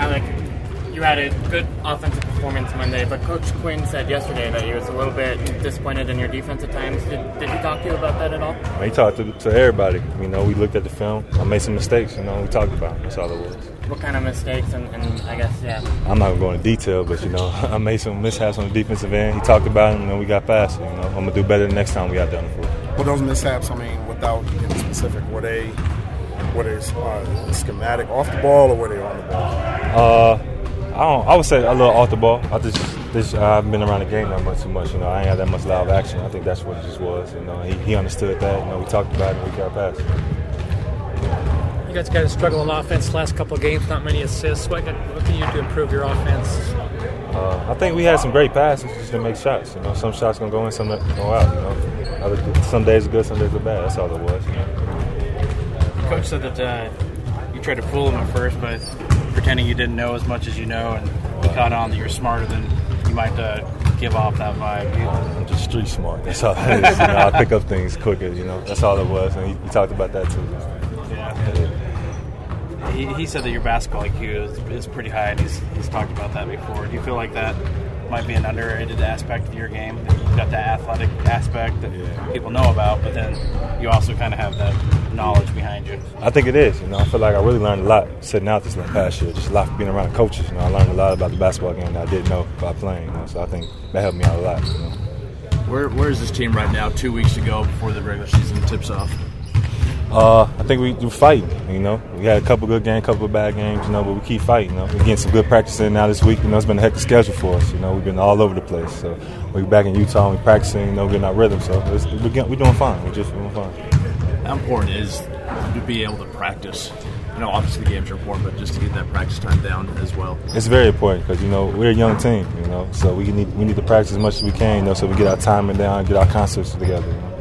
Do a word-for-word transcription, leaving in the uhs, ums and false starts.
Alec, you had a good offensive performance Monday, but Coach Quinn said yesterday that he was a little bit disappointed in your defense at times. Did, did he talk to you about that at all? He talked to, to everybody. You know, we looked at the film. I made some mistakes. You know, we talked about them. That's all it was. What kind of mistakes? And, and I guess, yeah. I'm not going to go into detail, but, you know, I made some mishaps on the defensive end. He talked about them, and then we got past it. You know, I'm going to do better the next time we out there on the floor. Well, those mishaps, I mean, without getting specific, were they, were they uh, schematic off the ball or were they on the ball? Uh, I don't. I would say a little off the ball. I just, this, I haven't been around the game that much too much. You know, I ain't had that much live action. I think that's what it just was. You know, he, he understood that. You know, we talked about it and we got past it. You guys got to struggle on offense the last couple of games. Not many assists. What can, what can you do to improve your offense? Uh, I think we had some great passes just to make shots. You know, some shots gonna go in, some that go out. You know, Other, some days are good, some days are bad. That's all it was. You know? Coach said that uh, you tried to fool him at first by pretending you didn't know as much as you know, and he caught on that you're smarter than you might uh, give off that vibe. You, I'm just street smart. That's all it is. You know, I pick up things quicker. You know, that's all it was. And he, he talked about that too. Yeah. He, he said that your basketball I Q is, is pretty high, and he's he's talked about that before. Do you feel like that might be an underrated aspect of your game? That you've got that athletic aspect that yeah. people know about, but then you also kind of have that knowledge behind you. I think it is. You know, I feel like I really learned a lot sitting out this past year. Just a lot from being around coaches. You know, I learned a lot about the basketball game that I didn't know by playing. You know, so I think that helped me out a lot. You know. Where Where is this team right now? Two weeks to go before the regular season tips off. Uh, I think we, we're fighting, you know. We had a couple good games, a couple of bad games, you know, but we keep fighting, you know. We're getting some good practice in now this week. You know, it's been a hectic schedule for us, you know. We've been all over the place. So we're back in Utah and we're practicing, you know, getting our rhythm. So it's, we're, getting, we're doing fine. We're just doing fine. How important is to be able to practice? You know, obviously the games are important, but just to get that practice time down as well. It's very important because, you know, we're a young team, you know. So we need we need to practice as much as we can, you know, so we get our timing down, get our concepts together, you know.